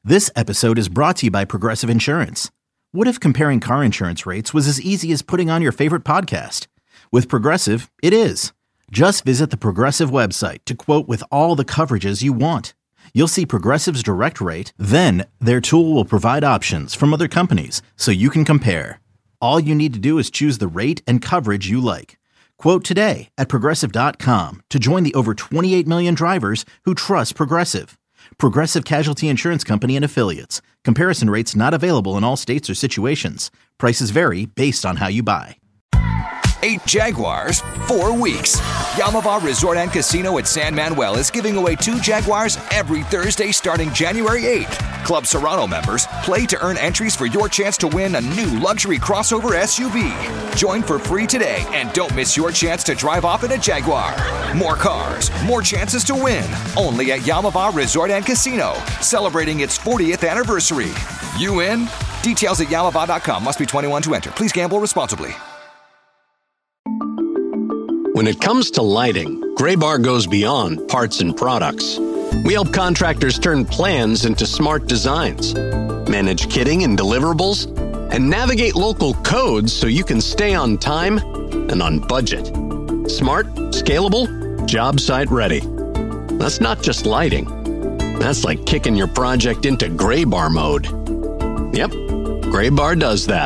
This episode is brought to you by Progressive Insurance. What if comparing car insurance rates was as easy as putting on your favorite podcast? With Progressive, it is. Just visit the Progressive website to quote with all the coverages you want. You'll see Progressive's direct rate, then their tool will provide options from other companies so you can compare. All you need to do is choose the rate and coverage you like. Quote today at Progressive.com to join the over 28 million drivers who trust Progressive. Progressive Casualty Insurance Company and Affiliates. Comparison rates not available in all states or situations. Prices vary based on how you buy. 8 Jaguars, 4 weeks. Yamava Resort and Casino at San Manuel is giving away 2 Jaguars every Thursday starting January 8th. Club Serrano members play to earn entries for your chance to win a new luxury crossover SUV. Join for free today and don't miss your chance to drive off in a Jaguar. More cars, more chances to win. Only at Yamava Resort and Casino, celebrating its 40th anniversary. You in? Details at yamava.com. Must be 21 to enter. Please gamble responsibly. When it comes to lighting, Graybar goes beyond parts and products. We help contractors turn plans into smart designs, manage kitting and deliverables, and navigate local codes so you can stay on time and on budget. Smart, scalable, job site ready. That's not just lighting. That's like kicking your project into Graybar mode. Yep, Graybar does that.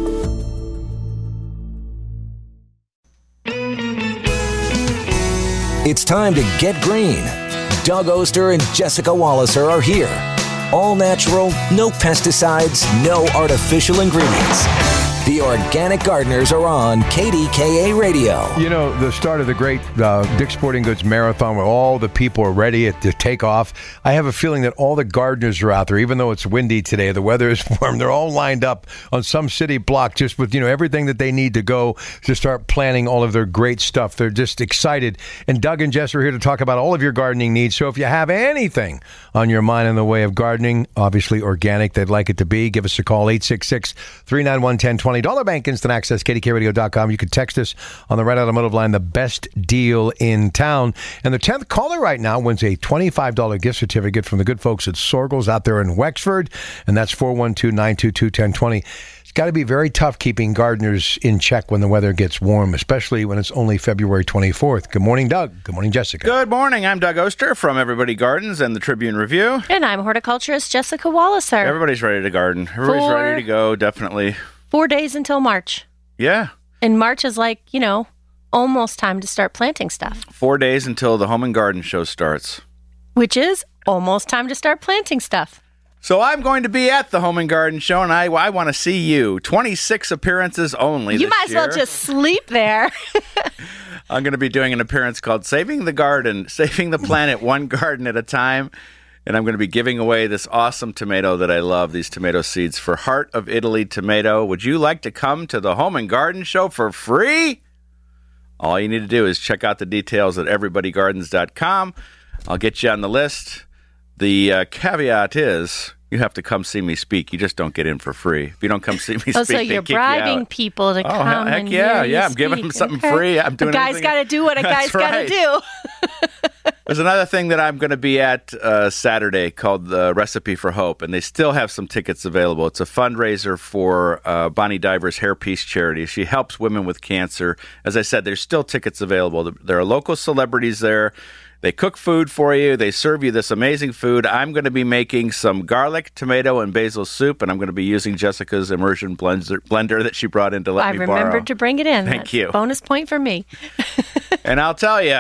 It's time to get green. Doug Oster and Jessica Walliser are here. All natural, no pesticides, no artificial ingredients. The Organic Gardeners are on KDKA Radio. You know, the start of the great Dick's Sporting Goods Marathon where all the people are ready to take off. I have a feeling that all the gardeners are out there, even though it's windy today, the weather is warm. They're all lined up on some city block just with, everything that they need to go to start planting all of their great stuff. They're just excited. And Doug and Jess are here to talk about all of your gardening needs. So if you have anything on your mind in the way of gardening, obviously organic, they'd like it to be, give us a call, 866-391-1020. Dollar Bank Instant Access, KDKRadio.com. You can text us on the Red Automotive line, the best deal in town. And the 10th caller right now wins a $25 gift certificate from the good folks at Sorgel's out there in Wexford. And that's 412-922-1020. It's got to be very tough keeping gardeners in check when the weather gets warm, especially when it's only February 24th. Good morning, Doug. Good morning, Jessica. Good morning. I'm Doug Oster from Everybody Gardens and the Tribune Review. And I'm horticulturist Jessica Walliser. Everybody's ready to garden. Everybody's ready to go, definitely. 4 days until March. Yeah. And March is like, almost time to start planting stuff. 4 days until the Home and Garden Show starts. Which is almost time to start planting stuff. So I'm going to be at the Home and Garden Show, and I want to see you. 26 appearances only You might as well just sleep there. I'm going to be doing an appearance called Saving the Garden, Saving the Planet One Garden at a Time. And I'm going to be giving away this awesome tomato that I love, these tomato seeds for Heart of Italy tomato. Would you like to come to the Home and Garden Show for free? All you need to do is check out the details at everybodygardens.com. I'll get you on the list. The caveat is you have to come see me speak. You just don't get in for free. If you don't come see me speak, so you're bribing people to come heck and yeah, hear you I'm speak. giving them something free. I'm doing a guy's got to do what a guy's got to do. There's another thing that I'm going to be at Saturday called the Recipe for Hope, and they still have some tickets available. It's a fundraiser for Bonnie Diver's Hair Peace Charity. She helps women with cancer. As I said, there's still tickets available. There are local celebrities there. They cook food for you. They serve you this amazing food. I'm going to be making some garlic, tomato, and basil soup, and I'm going to be using Jessica's immersion blender that she brought in to let me borrow. I remembered to bring it in. Thank you. Bonus point for me. And I'll tell you,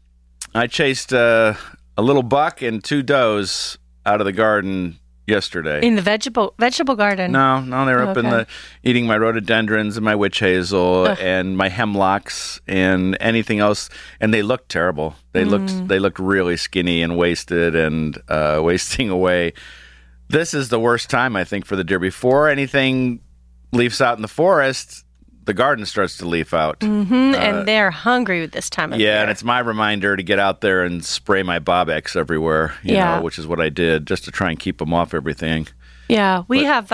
I chased a little buck and 2 does out of the garden yesterday. In the vegetable garden? No, they're up eating my rhododendrons and my witch hazel and my hemlocks and anything else, and they looked terrible. They looked really skinny and wasted and wasting away. This is the worst time, I think, for the deer. Before anything leaves out in the forest, the garden starts to leaf out. Mm-hmm, and they're hungry this time of year. Yeah, and it's my reminder to get out there and spray my Bob-X everywhere, you know, which is what I did, just to try and keep them off everything. Yeah, we have,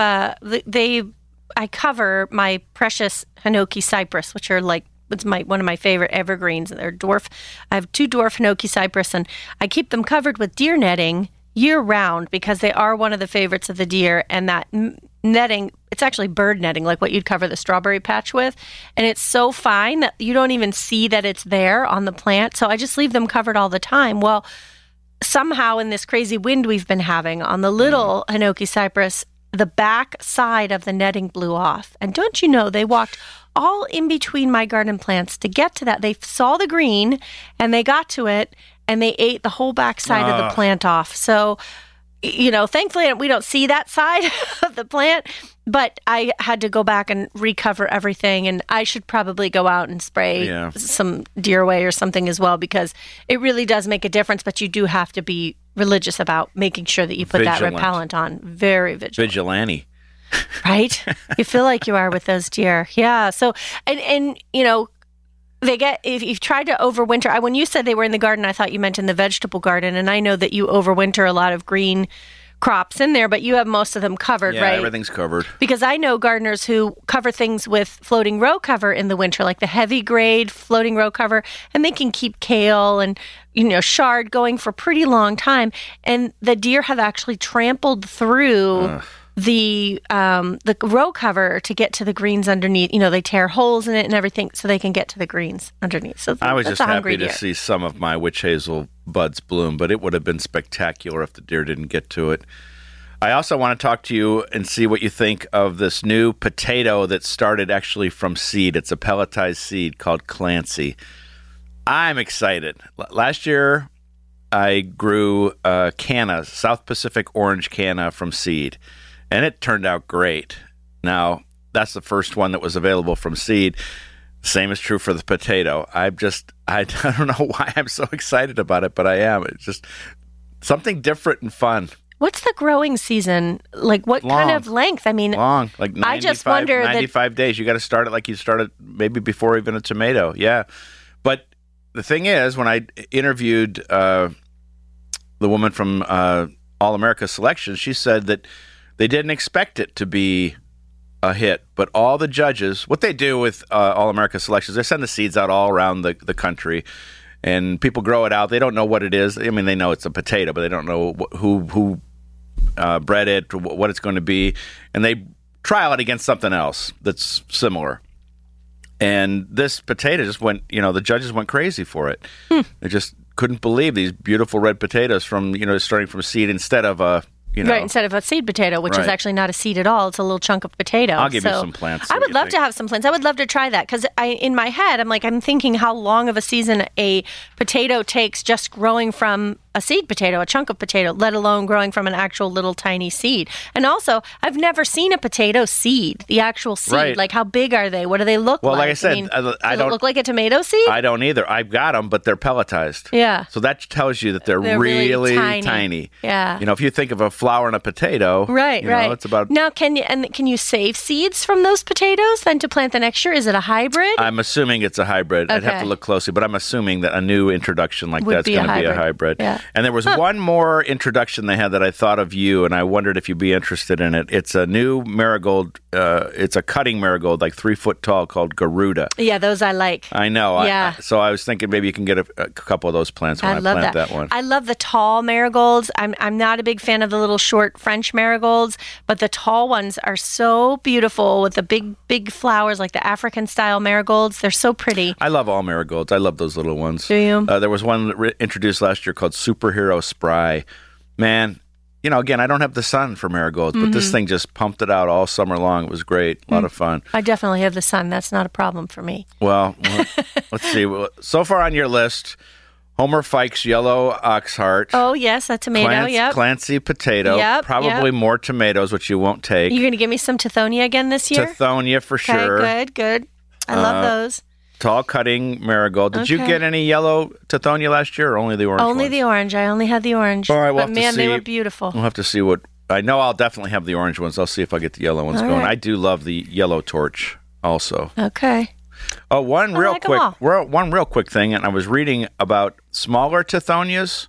I cover my precious Hinoki cypress, which are like, it's one of my favorite evergreens. They're dwarf. I have 2 dwarf Hinoki cypress, and I keep them covered with deer netting year round because they are one of the favorites of the deer, and that netting, it's actually bird netting, like what you'd cover the strawberry patch with. And it's so fine that you don't even see that it's there on the plant. So I just leave them covered all the time. Well, somehow in this crazy wind we've been having on the little Hinoki cypress, the back side of the netting blew off. And don't you know, they walked all in between my garden plants to get to that. They saw the green and they got to it and they ate the whole back side of the plant off. So, you know, thankfully we don't see that side of the plant, but I had to go back and recover everything, and I should probably go out and spray some deer away or something as well, because it really does make a difference, but you do have to be religious about making sure that you put that repellent on. Very vigilant. Vigilante. Right? You feel like you are with those deer. Yeah. So, and you know, they get, if you've tried to overwinter, when you said they were in the garden, I thought you meant in the vegetable garden. And I know that you overwinter a lot of green crops in there, but you have most of them covered, right? Yeah, everything's covered. Because I know gardeners who cover things with floating row cover in the winter, like the heavy grade floating row cover, and they can keep kale and, you know, chard going for a pretty long time. And the deer have actually trampled through the row cover to get to the greens underneath. You know, they tear holes in it and everything so they can get to the greens underneath. So I was just happy to see some of my witch hazel buds bloom, but it would have been spectacular if the deer didn't get to it. I also want to talk to you and see what you think of this new potato that started actually from seed. It's a pelletized seed called Clancy. I'm excited. Last year, I grew canna, South Pacific orange canna from seed, and it turned out great. Now, that's the first one that was available from seed. Same is true for the potato. I don't know why I'm so excited about it, but I am. It's just something different and fun. What's the growing season? Like, what kind of length? I mean, long, like 95, I just wonder 95 days. You got to start it like you started maybe before even a tomato. Yeah. But the thing is, when I interviewed the woman from All America Selection, she said that they didn't expect it to be a hit, but all the judges, what they do with All America Selections, they send the seeds out all around the country, and people grow it out. They don't know what it is. I mean, they know it's a potato, but they don't know who bred it, or what it's going to be, and they trial it against something else that's similar. And this potato just went, you know, the judges went crazy for it. They just couldn't believe these beautiful red potatoes from, you know, starting from seed instead of a, you know, right, instead of a seed potato, which is actually not a seed at all. It's a little chunk of potato. I'll give you some plants. I would love to have some plants. I would love to try that, because in my head, I'm thinking how long of a season a potato takes just growing from a seed potato, a chunk of potato, let alone growing from an actual little tiny seed. And also, I've never seen a potato seed, the actual seed. Right. Like, how big are they? What do they look like? Well, like I said, I don't look like a tomato seed? I don't either. I've got them, but they're pelletized. Yeah. So that tells you that they're really tiny. Yeah. You know, if you think of a flower and a potato, right. It's about. Now, can you save seeds from those potatoes then to plant the next year? Is it a hybrid? I'm assuming it's a hybrid. Okay. I'd have to look closely, but I'm assuming that a new introduction like that's going to be a hybrid. Yeah. And there was one more introduction they had that I thought of you, and I wondered if you'd be interested in it. It's a new marigold. It's a cutting marigold, like 3 foot tall, called Garuda. Yeah, those I like. I know. Yeah. So I was thinking maybe you can get a couple of those plants when I plant that one. I love the tall marigolds. I'm not a big fan of the little short French marigolds, but the tall ones are so beautiful with the big flowers, like the African style marigolds. They're so pretty. I love all marigolds. I love those little ones. Do you? There was one introduced last year called Superhero Spry. Man, you know, again, I don't have the sun for marigolds, but this thing just pumped it out all summer long. It was great. A lot of fun. I definitely have the sun. That's not a problem for me. Well, let's see. So far on your list, Homer Fikes Yellow Oxheart. Oh, yes, a tomato, Clancy potato. Yep, probably more tomatoes, which you won't take. You're going to give me some Tithonia again this year? Tithonia for sure. Okay, good. I love those. Tall cutting marigold. Did you get any yellow Tithonia last year, or only the orange Only ones? the orange. I only had the orange. All right, we'll but have to man, see. They were beautiful. We'll have to see what... I know I'll definitely have the orange ones. I'll see if I get the yellow ones All going. right. I do love the yellow torch also. Okay. Oh, one real quick thing, and I was reading about smaller Tithonias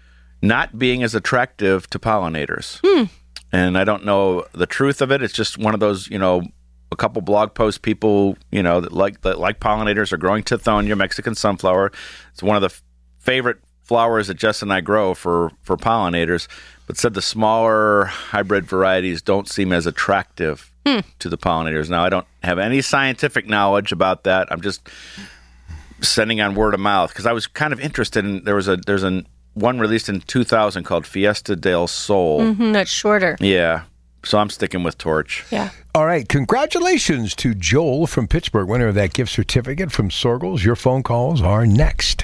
not being as attractive to pollinators. And I don't know the truth of it. It's just one of those, you know, a couple blog posts people, you know, that like pollinators are growing Tithonia, Mexican sunflower. It's one of the favorite flowers that Jess and I grow for pollinators, but said the smaller hybrid varieties don't seem as attractive to the pollinators. Now, I don't have any scientific knowledge about that. I'm just sending on word of mouth because I was kind of interested in. There's one released in 2000 called Fiesta del Sol. That's shorter. Yeah. So I'm sticking with Torch. Yeah. All right. Congratulations to Joel from Pittsburgh, winner of that gift certificate from Sorgels. Your phone calls are next.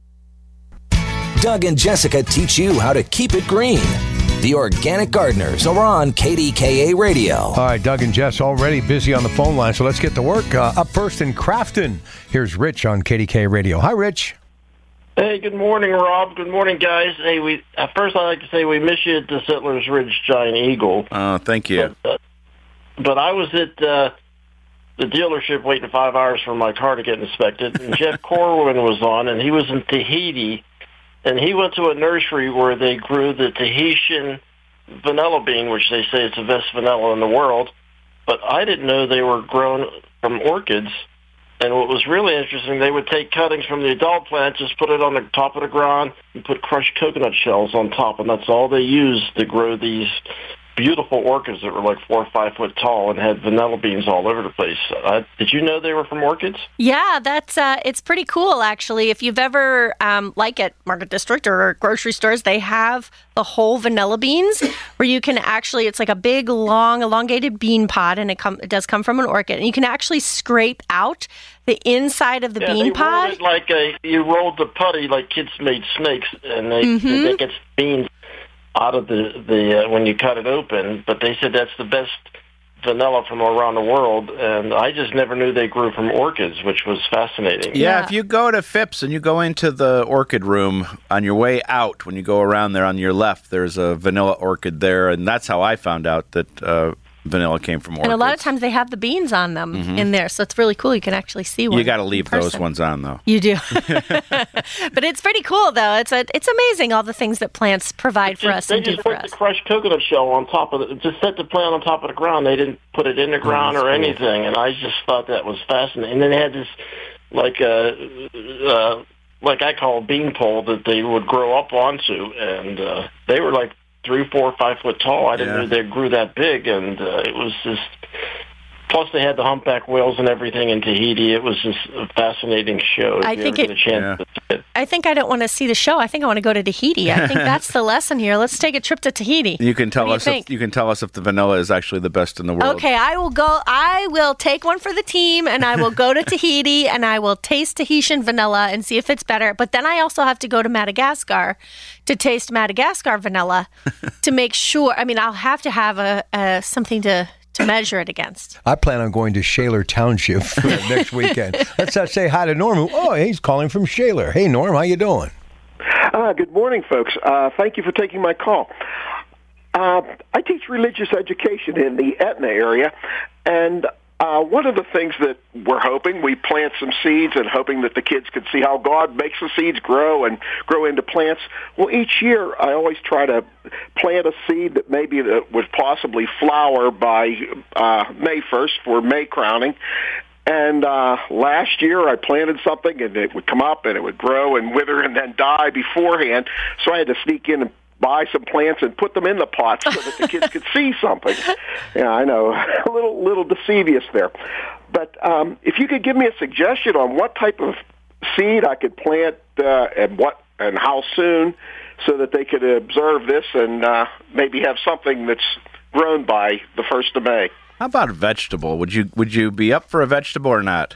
Doug and Jessica teach you how to keep it green. The Organic Gardeners are on KDKA Radio. All right, Doug and Jess already busy on the phone line, so let's get to work. Up first in Crafton, here's Rich on KDKA Radio. Hi, Rich. Hey, good morning, Rob. Good morning, guys. Hey, first I'd like to say we miss you at the Settlers Ridge Giant Eagle. Oh, thank you. But I was at the dealership waiting 5 hours for my car to get inspected, and Jeff Corwin was on, and he was in Tahiti, and he went to a nursery where they grew the Tahitian vanilla bean, which they say is the best vanilla in the world, but I didn't know they were grown from orchids. And what was really interesting, they would take cuttings from the adult plant, just put it on the top of the ground, and put crushed coconut shells on top, and that's all they used to grow these beautiful orchids that were like 4 or 5 foot tall and had vanilla beans all over the place. Did you know they were from orchids? Yeah, that's it's pretty cool, actually. If you've ever, like at Market District or grocery stores, they have the whole vanilla beans where you can actually, it's like a big, long, elongated bean pod, and it does come from an orchid. And you can actually scrape out the inside of the bean pod. Rolled it like you rolled the putty like kids made snakes, and they get beans out of the when you cut it open, but they said that's the best vanilla from around the world, and I just never knew they grew from orchids, which was fascinating. Yeah, if you go to Phipps and you go into the orchid room on your way out, when you go around there on your left, there's a vanilla orchid there, and that's how I found out that vanilla came from orchids. And a lot of times they have the beans on them in there, so it's really cool. You can actually see one. You got to leave those ones on, though. You do. But it's pretty cool, though. It's amazing all the things that plants provide for us and do for us. They just put the crushed coconut shell on top of it. Just set the plant on top of the ground. They didn't put it in the ground or anything, and I just thought that was fascinating. And then they had this, like I call a bean pole that they would grow up onto, and they were like 3, 4, 5 foot tall. I didn't know they grew that big, and it was just. Plus, they had the humpback whales and everything in Tahiti. It was just a fascinating show. I think I think I don't want to see the show. I think I want to go to Tahiti. I think that's the lesson here. Let's take a trip to Tahiti. You can tell us. You can tell us if the vanilla is actually the best in the world. Okay, I will go. I will take one for the team, and I will go to Tahiti, and I will taste Tahitian vanilla and see if it's better. But then I also have to go to Madagascar to taste Madagascar vanilla to make sure. I mean, I'll have to have something to measure it against. I plan on going to Shaler Township next weekend. Let's say hi to Norm. Oh, he's calling from Shaler. Hey, Norm, how you doing? Good morning, folks. Thank you for taking my call. I teach religious education in the Etna area, and one of the things that we're hoping, we plant some seeds and hoping that the kids can see how God makes the seeds grow and grow into plants. Well, each year I always try to plant a seed that maybe that would possibly flower by May 1st for May crowning. And last year I planted something and it would come up and it would grow and wither and then die beforehand. So I had to sneak in and buy some plants and put them in the pots so that the kids could see something. Yeah, I know, a little deceivious there. But if you could give me a suggestion on what type of seed I could plant and how soon, so that they could observe this and maybe have something that's grown by the 1st of May. How about a vegetable? Would you be up for a vegetable or not?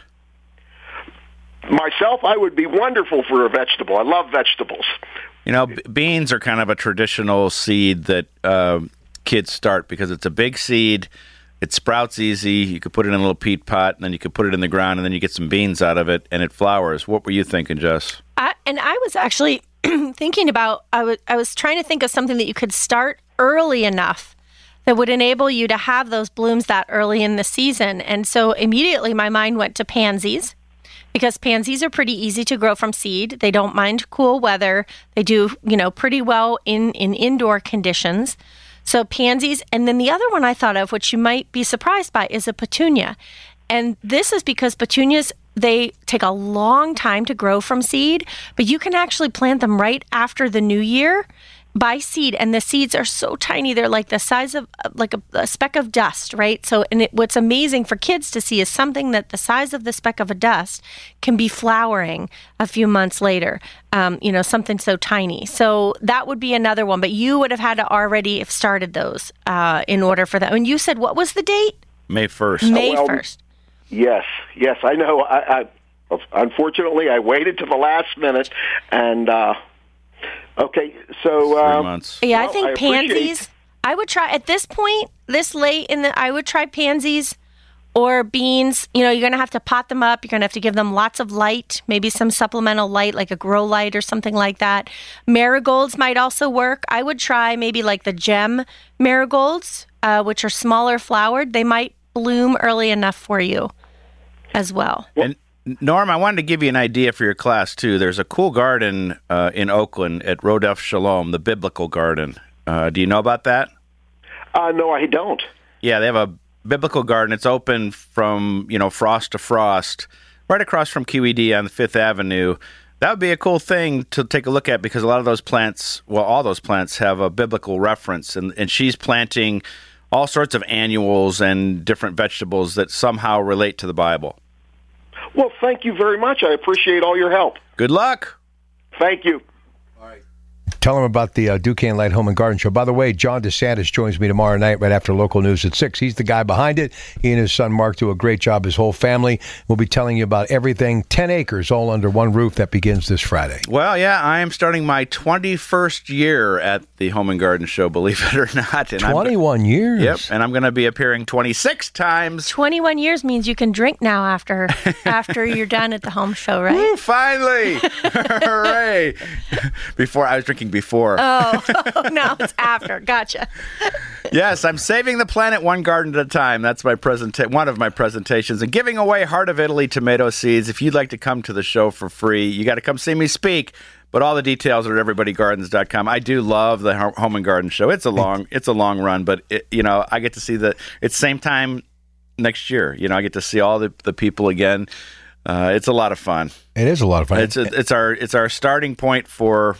Myself, I would be wonderful for a vegetable. I love vegetables. You know, beans are kind of a traditional seed that kids start because it's a big seed. It sprouts easy. You could put it in a little peat pot, and then you could put it in the ground, and then you get some beans out of it, and it flowers. What were you thinking, Jess? I was actually thinking about, I was trying to think of something that you could start early enough that would enable you to have those blooms that early in the season. And so immediately my mind went to pansies, because pansies are pretty easy to grow from seed. They don't mind cool weather. They do, pretty well in indoor conditions. So pansies. And then the other one I thought of, which you might be surprised by, is a petunia. And this is because petunias they take a long time to grow from seed, but you can actually plant them right after the new year by seed, and the seeds are so tiny. They're like the size of like a speck of dust, right? So, and what's amazing for kids to see is something that the size of the speck of a dust can be flowering a few months later, something so tiny. So that would be another one, but you would have had to already have started those in order for that. And you said, what was the date? May 1st. May 1st. Yes, I know. I unfortunately, I waited to the last minute, and okay, so 3 months. Yeah, well, I think pansies. I would try at this point, this late in the. I would try pansies or beans. You're going to have to pot them up. You're going to have to give them lots of light, maybe some supplemental light, like a grow light or something like that. Marigolds might also work. I would try maybe like the gem marigolds, which are smaller flowered. They might bloom early enough for you as well. And Norm, I wanted to give you an idea for your class, too. There's a cool garden in Oakland at Rodef Shalom, the Biblical Garden. Do you know about that? No, I don't. Yeah, they have a biblical garden. It's open from, frost to frost, right across from QED on the 5th Avenue. That would be a cool thing to take a look at because a lot of those plants, all those plants have a biblical reference. And she's planting all sorts of annuals and different vegetables that somehow relate to the Bible. Well, thank you very much. I appreciate all your help. Good luck. Thank you. Tell them about the Duquesne Light Home and Garden Show. By the way, John DeSantis joins me tomorrow night right after local news at 6. He's the guy behind it. He and his son Mark do a great job, his whole family. We'll be telling you about everything. 10 acres all under one roof that begins this Friday. Well, yeah, I am starting my 21st year at the Home and Garden Show, believe it or not. And 21 years? Yep, and I'm going to be appearing 26 times. 21 years means you can drink now after you're done at the home show, right? Woo, finally! Hooray! I was drinking before. Oh, now it's after. Gotcha. Yes, I'm saving the planet one garden at a time. That's my one of my presentations. And giving away Heart of Italy tomato seeds. If you'd like to come to the show for free, you got to come see me speak. But all the details are at everybodygardens.com. I do love the Home and Garden Show. It's a long run, but I get to see it's same time next year. I get to see all the people again. It's a lot of fun. It is a lot of fun. It's our starting point for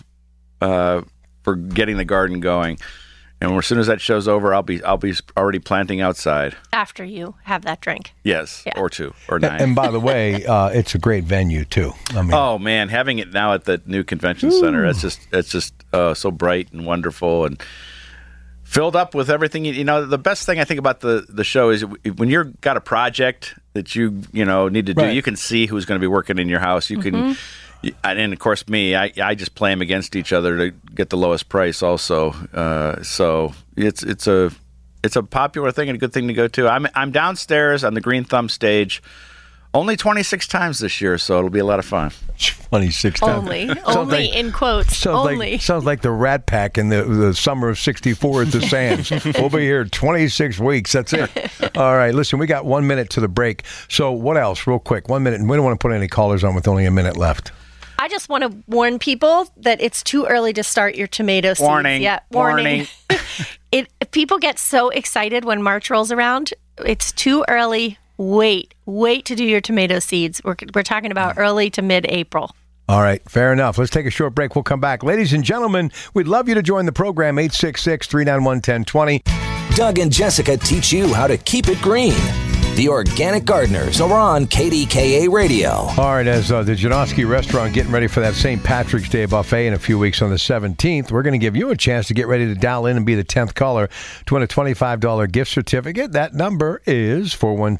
getting the garden going. And as soon as that show's over, I'll be already planting outside. After you have that drink. Yes, yeah. Or 2 or 9. And by the way, it's a great venue too. Oh man, having it now at the new convention center, it's just so bright and wonderful and filled up with everything. The best thing I think about the show is when you've got a project that you need to do, you can see who's going to be working in your house. You can. And of course, me, I just play them against each other to get the lowest price. Also, so it's a popular thing and a good thing to go to. I'm downstairs on the Green Thumb stage, only 26 times this year, so it'll be a lot of fun. 26 times. Only in quotes. Only. Sounds like the Rat Pack in the summer of '64 at the Sands. We'll be here 26 weeks. That's it. All right. Listen, we got 1 minute to the break. So what else? Real quick, 1 minute. We don't want to put any callers on with only a minute left. I just want to warn people that it's too early to start your tomato seeds. Warning. Yeah, warning. People get so excited when March rolls around. It's too early. Wait to do your tomato seeds. We're talking about early to mid-April. All right, fair enough. Let's take a short break. We'll come back. Ladies and gentlemen, we'd love you to join the program, 866-391-1020. Doug and Jessica teach you how to keep it green. The Organic Gardeners are on KDKA Radio. All right, as the Janoski Restaurant getting ready for that St. Patrick's Day buffet in a few weeks on the 17th, we're going to give you a chance to get ready to dial in and be the 10th caller to win a $25 gift certificate. That number is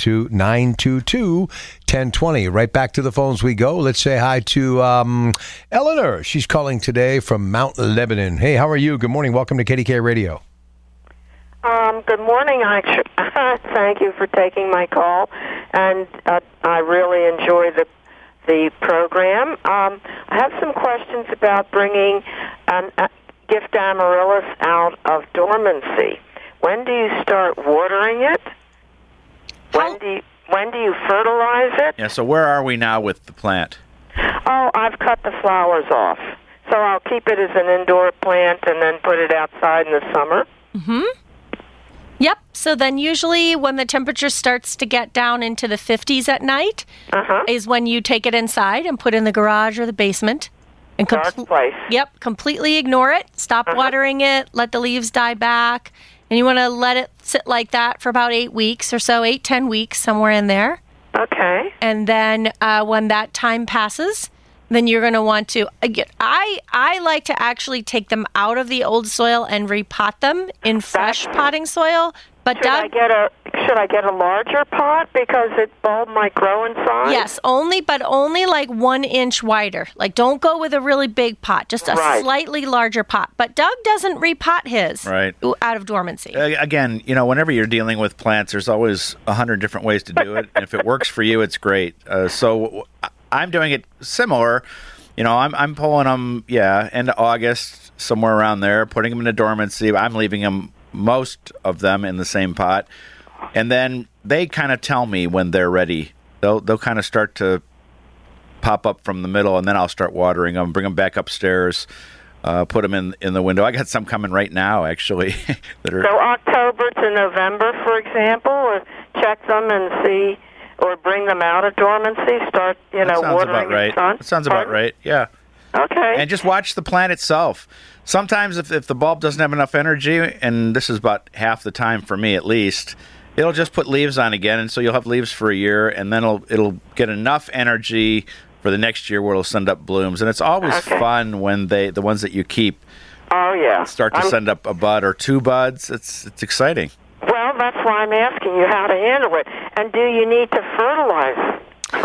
412-922-1020. Right back to the phones we go. Let's say hi to Eleanor. She's calling today from Mount Lebanon. Hey, how are you? Good morning. Welcome to KDKA Radio. Good morning. Thank you for taking my call, and I really enjoy the program. I have some questions about bringing gift amaryllis out of dormancy. When do you start watering it? When do you fertilize it? Yeah. So where are we now with the plant? Oh, I've cut the flowers off, so I'll keep it as an indoor plant and then put it outside in the summer. Mm-hmm. Yep. So then usually when the temperature starts to get down into the 50s at night is when you take it inside and put it in the garage or the basement. And Dark place. Yep. Completely ignore it. Stop watering it. Let the leaves die back. And you want to let it sit like that for about 8 weeks or so, 8-10 weeks, somewhere in there. Okay. And then when that time passes, then you're going to want to, I like to actually take them out of the old soil and repot them in fresh potting soil. But should I get a larger pot because its bulb might grow in size? Yes, only like 1 inch wider. Like, don't go with a really big pot, just a slightly larger pot. But Doug doesn't repot his out of dormancy. Again, whenever you're dealing with plants, there's always 100 different ways to do it. And if it works for you, it's great. So I'm doing it similar. I'm pulling them, end of August, somewhere around there, putting them into dormancy. I'm leaving them, most of them, in the same pot. And then they kind of tell me when they're ready. They'll kind of start to pop up from the middle, and then I'll start watering them, bring them back upstairs, put them in the window. I got some coming right now, actually. So October to November, for example, or check them and see, or bring them out of dormancy, start, watering in sun? That sounds about right, yeah. Okay. And just watch the plant itself. Sometimes if the bulb doesn't have enough energy, and this is about half the time for me at least, it'll just put leaves on again, and so you'll have leaves for a year, and then it'll get enough energy for the next year where it'll send up blooms. And it's always fun when the ones that you keep start to send up a bud or 2 buds. It's exciting. Well, that's why I'm asking you how to handle it. And do you need to fertilize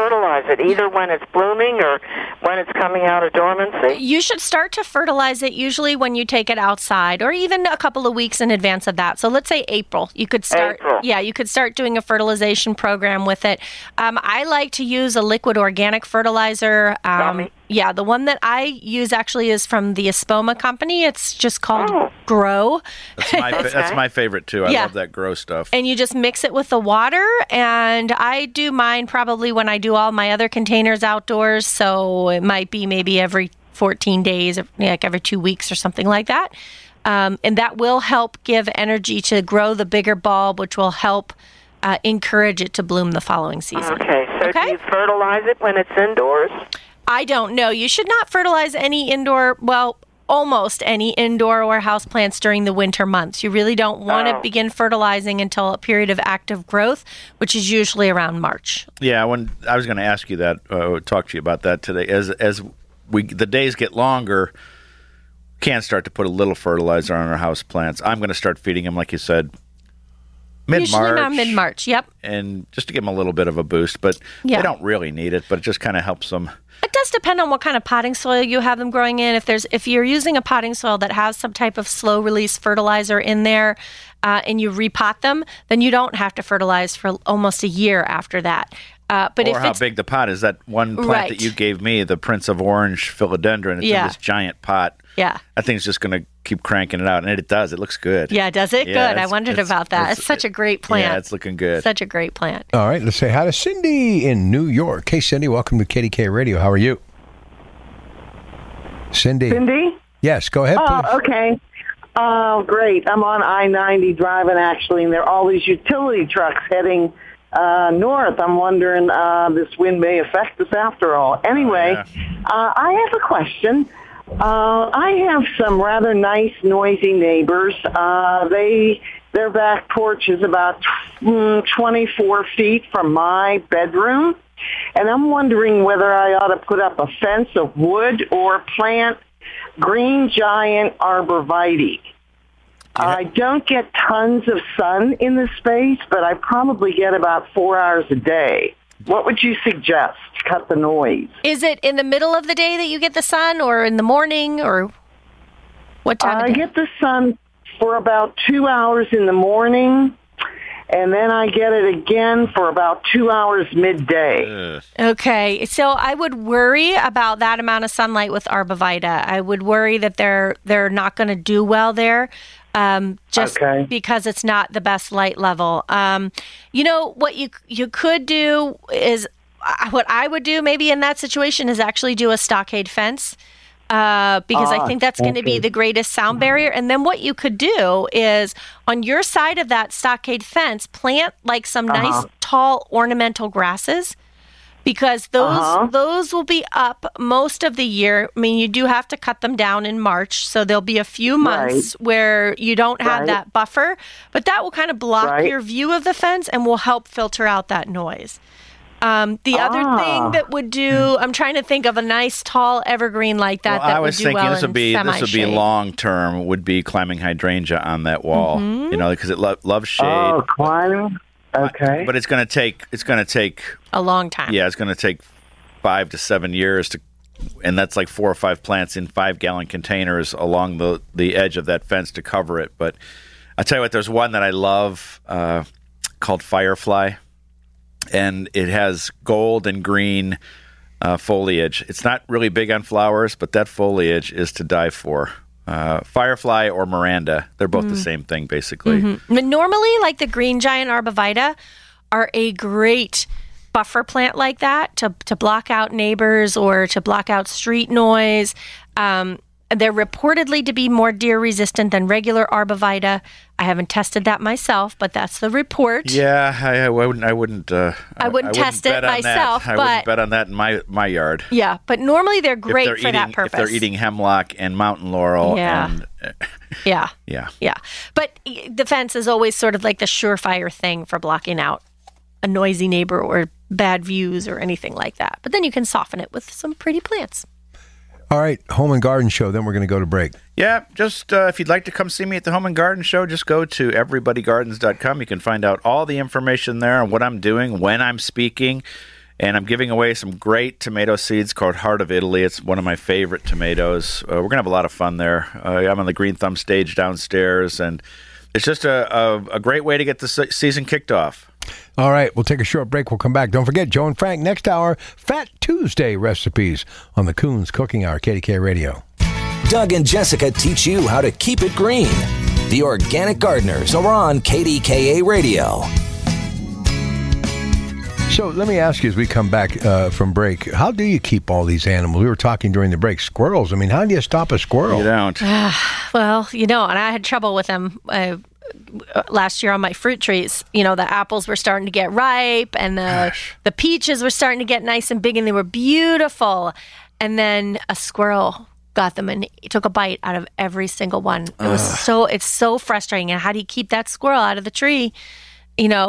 it, either when it's blooming or when it's coming out of dormancy? You should start to fertilize it usually when you take it outside, or even a couple of weeks in advance of that. So let's say April. You could start. Yeah, you could start doing a fertilization program with it. I like to use a liquid organic fertilizer. Yeah, the one that I use actually is from the Espoma company. It's just called Grow. That's my favorite too. I love that Grow stuff. And you just mix it with the water, and I do mine probably when I do all my other containers outdoors, so it might be maybe every 14 days, like every 2 weeks or something like that. And that will help give energy to grow the bigger bulb, which will help encourage it to bloom the following season. Okay, so do you fertilize it when it's indoors? I don't know. You should not fertilize almost any indoor or house plants during the winter months. You really don't want to begin fertilizing until a period of active growth, which is usually around March. Yeah, when I was going to ask you that, talk to you about that today. As the days get longer, can't start to put a little fertilizer on our house plants. I'm going to start feeding them, like you said, mid-March. Usually around mid-March, yep. And just to give them a little bit of a boost, but they don't really need it, but it just kind of helps them. It does depend on what kind of potting soil you have them growing in. If you're using a potting soil that has some type of slow release fertilizer in there, and you repot them, then you don't have to fertilize for almost a year after that. But how big the pot is. That one plant that you gave me, the Prince of Orange philodendron, it's in this giant pot. Yeah. That thing's just going to keep cranking it out, and it does. It looks good. Yeah, does it? Yeah, good. I wondered about that. It's such a great plant. Yeah, it's looking good. Such a great plant. All right, let's say hi to Cindy in New York. Hey, Cindy, welcome to KDK Radio. How are you? Cindy? Yes, go ahead, please. Okay. Oh, great. I'm on I-90 driving, actually, and there are all these utility trucks heading north. I'm wondering this wind may affect us after all. Anyway, I have a question. I have some rather nice, noisy neighbors. Their back porch is about 24 feet from my bedroom, and I'm wondering whether I ought to put up a fence of wood or plant green giant arborvitae. I don't get tons of sun in the space, but I probably get about 4 hours a day. What would you suggest to cut the noise? Is it in the middle of the day that you get the sun, or in the morning, or what time of day? I get the sun for about 2 hours in the morning, and then I get it again for about 2 hours midday. Okay, so I would worry about that amount of sunlight with arborvitae. I would worry that they're not going to do well there. Because it's not the best light level. What you could do is, what I would do maybe in that situation is actually do a stockade fence. because I think that's going to be the greatest sound barrier. And then what you could do is on your side of that stockade fence, plant like some nice tall ornamental grasses. Because those will be up most of the year. I mean, you do have to cut them down in March, so there'll be a few months where you don't have that buffer. But that will kind of block your view of the fence and will help filter out that noise. The other thing that would do, I'm trying to think of a nice tall evergreen like that. Well, that I was would do thinking well this would be long term. Would be climbing hydrangea on that wall. You know, because it loves shade. Oh, climbing. Okay. But it's going to take a long time. Yeah, it's going to take 5 to 7 years and that's like 4 or 5 plants in 5-gallon containers along the edge of that fence to cover it. But I'll tell you what, there's one that I love called Firefly, and it has gold and green foliage. It's not really big on flowers, but that foliage is to die for. Firefly or Miranda, they're both the same thing, basically. But normally, like the green giant arborvitae are a great buffer plant like that to block out neighbors or to block out street noise. They're reportedly to be more deer resistant than regular arborvitae. I haven't tested that myself, but that's the report. Yeah, I wouldn't test it myself. I wouldn't bet on that in my yard. Yeah, but normally they're great for that purpose. If they're eating hemlock and mountain laurel. Yeah. Yeah. But the fence is always sort of like the surefire thing for blocking out a noisy neighbor or bad views or anything like that. But then you can soften it with some pretty plants. All right, Home and Garden Show. Then we're going to go to break. Yeah, just if you'd like to come see me at the Home and Garden Show, just go to everybodygardens.com. You can find out all the information there on what I'm doing, when I'm speaking. And I'm giving away some great tomato seeds called Heart of Italy. It's one of my favorite tomatoes. We're going to have a lot of fun there. I'm on the Green Thumb stage downstairs, and it's just a great way to get the season kicked off. All right, we'll take a short break. We'll come back. Don't forget, Joe and Frank, next hour, Fat Tuesday recipes on the Coons Cooking Hour, KDK Radio. Doug and Jessica teach you how to keep it green. The Organic Gardeners are on KDKA Radio. So let me ask you as we come back from break, how do you keep all these animals? We were talking during the break, squirrels. I mean, how do you stop a squirrel? You don't. Well, and I had trouble with them last year on my fruit trees. The apples were starting to get ripe and the peaches were starting to get nice and big and they were beautiful. And then a squirrel got them and he took a bite out of every single one. It's so frustrating. And how do you keep that squirrel out of the tree? Do you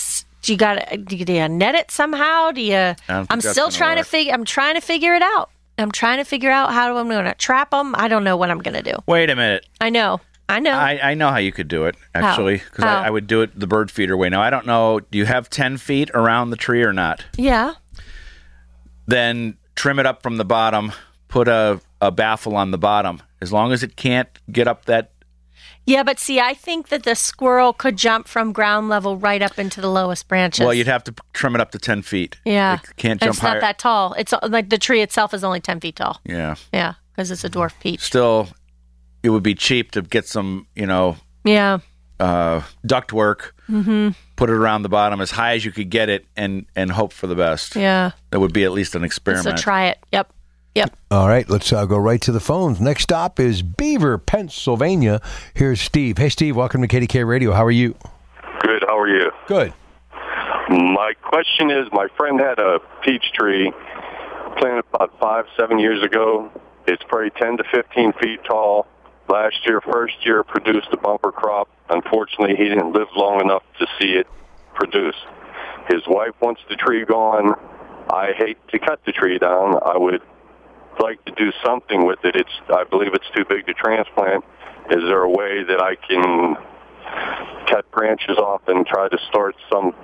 net it somehow? I'm still trying to figure it out. I'm trying to figure out how I'm going to trap them. I don't know what I'm going to do. Wait a minute. I know. I know how you could do it, actually, because I would do it the bird feeder way. Now, I don't know, do you have 10 feet around the tree or not? Yeah. Then trim it up from the bottom, put a baffle on the bottom, as long as it can't get up that. Yeah, but see, I think that the squirrel could jump from ground level right up into the lowest branches. Well, you'd have to trim it up to 10 feet. Yeah. It can't jump higher. It's not that tall. It's like the tree itself is only 10 feet tall. Yeah. Yeah, because it's a dwarf peach. Still, it would be cheap to get some, duct work, put it around the bottom as high as you could get it, and hope for the best. Yeah. That would be at least an experiment. So try it. Yep. All right, let's go right to the phones. Next stop is Beaver, Pennsylvania. Here's Steve. Hey, Steve, welcome to KDK Radio. How are you? Good. How are you? Good. My question is, my friend had a peach tree planted about 5-7 years ago. It's probably 10 to 15 feet tall. First year, produced a bumper crop. Unfortunately, he didn't live long enough to see it produce. His wife wants the tree gone. I hate to cut the tree down. I would like to do something with it. I believe it's too big to transplant. Is there a way that I can cut branches off and try to start some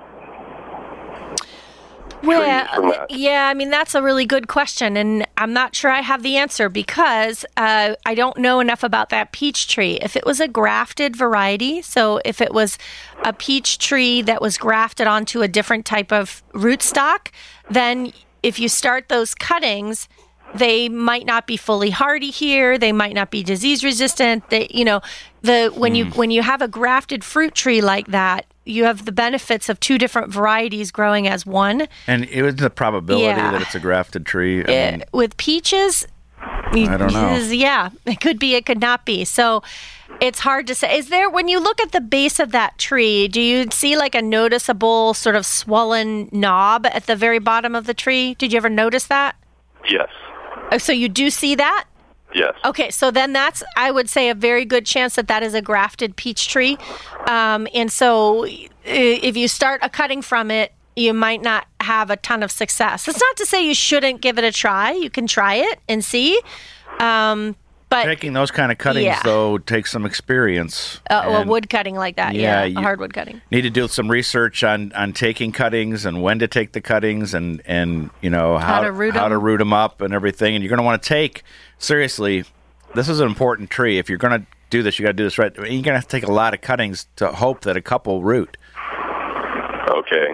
trees from that? Yeah, that's a really good question, and I'm not sure I have the answer because I don't know enough about that peach tree. If it was a grafted variety, so if it was a peach tree that was grafted onto a different type of rootstock, then if you start those cuttings, they might not be fully hardy here. They might not be disease resistant. When you have a grafted fruit tree like that, you have the benefits of two different varieties growing as one. And it was the probability that it's a grafted tree. With peaches, I don't know. Yeah, it could be, it could not be. So it's hard to say. Is there, when you look at the base of that tree, do you see like a noticeable sort of swollen knob at the very bottom of the tree? Did you ever notice that? Yes. So you do see that? Yes. Okay, so then that's, I would say, a very good chance that that is a grafted peach tree. And so if you start a cutting from it, you might not have a ton of success. It's not to say you shouldn't give it a try. You can try it and see. But taking those kind of cuttings, though, takes some experience. Well, wood cutting like that, hardwood cutting. Need to do some research on taking cuttings and when to take the cuttings and you know how to root them up and everything. And you're going to want to take, seriously, this is an important tree. If you're going to do this, you got to do this right. You're going to have to take a lot of cuttings to hope that a couple root. Okay.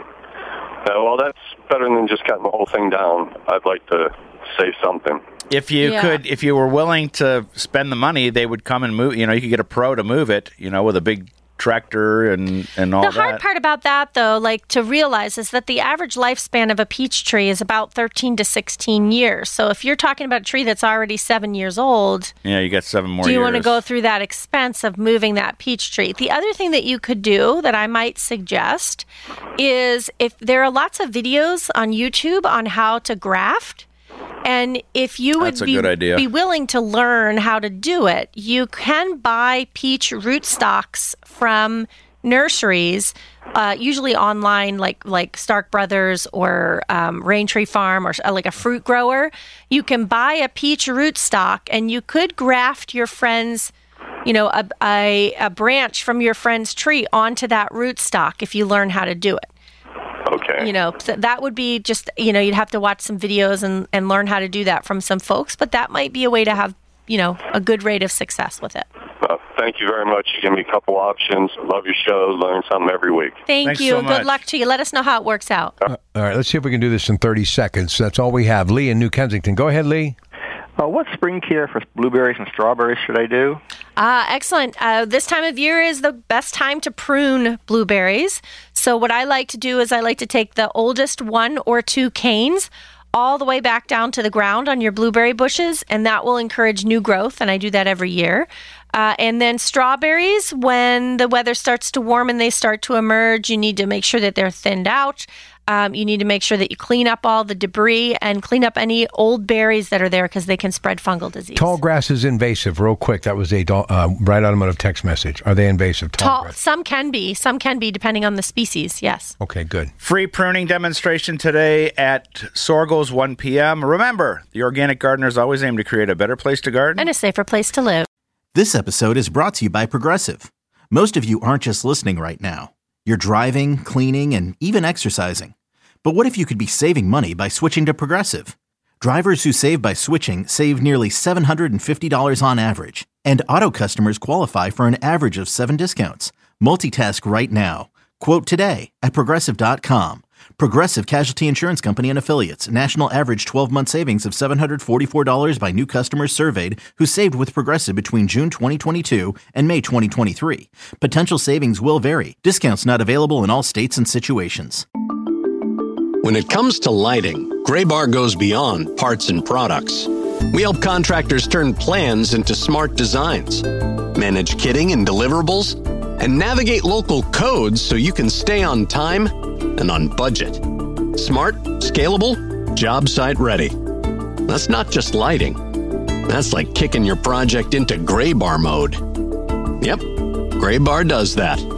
Well, that's better than just cutting the whole thing down. I'd like to save something. If you could, if you were willing to spend the money, they would come and move. You know, you could get a pro to move it. You know, with a big tractor and all that. The hard part about that, though, like to realize, is that the average lifespan of a peach tree is about 13 to 16 years. So if you're talking about a tree that's already 7 years old, you got 7 more years. Do you want to go through that expense of moving that peach tree? The other thing that you could do that I might suggest is, if there are lots of videos on YouTube on how to graft. And if you would be willing to learn how to do it, you can buy peach rootstocks from nurseries, usually online, like Stark Brothers or Rain Tree Farm, or like a fruit grower. You can buy a peach rootstock, and you could graft your friend's, you know, a branch from your friend's tree onto that rootstock if you learn how to do it. Okay. You know, so that would be just, you know, you'd have to watch some videos and learn how to do that from some folks, but that might be a way to have, you know, a good rate of success with it. Thank you very much. You give me a couple options. Love your show. Learn something every week. Thanks you. So good luck to you. Let us know how it works out. All right, let's see if we can do this in 30 seconds. That's all we have. Lee in New Kensington. Go ahead, Lee. What spring care for blueberries and strawberries should I do? Excellent. This time of year is the best time to prune blueberries. So what I like to do is I like to take the oldest 1 or 2 canes all the way back down to the ground on your blueberry bushes, and that will encourage new growth, and I do that every year. And then strawberries, when the weather starts to warm and they start to emerge, you need to make sure that they're thinned out. You need to make sure that you clean up all the debris and clean up any old berries that are there, because they can spread fungal disease. Tall grass is invasive. Real quick, that was a Bright Automotive text message. Are they invasive? Tall grass? Some can be, depending on the species, yes. Okay, good. Free pruning demonstration today at Sorgel's, 1 p.m. Remember, the Organic Gardeners always aim to create a better place to garden and a safer place to live. This episode is brought to you by Progressive. Most of you aren't just listening right now. You're driving, cleaning, and even exercising. But what if you could be saving money by switching to Progressive? Drivers who save by switching save nearly $750 on average. And auto customers qualify for an average of 7 discounts. Multitask right now. Quote today at Progressive.com. Progressive Casualty Insurance Company and Affiliates. National average 12-month savings of $744 by new customers surveyed who saved with Progressive between June 2022 and May 2023. Potential savings will vary. Discounts not available in all states and situations. When it comes to lighting, Graybar goes beyond parts and products. We help contractors turn plans into smart designs, manage kitting and deliverables, and navigate local codes so you can stay on time and on budget. Smart, scalable, job site ready. That's not just lighting. That's like kicking your project into Graybar mode. Yep, Graybar does that.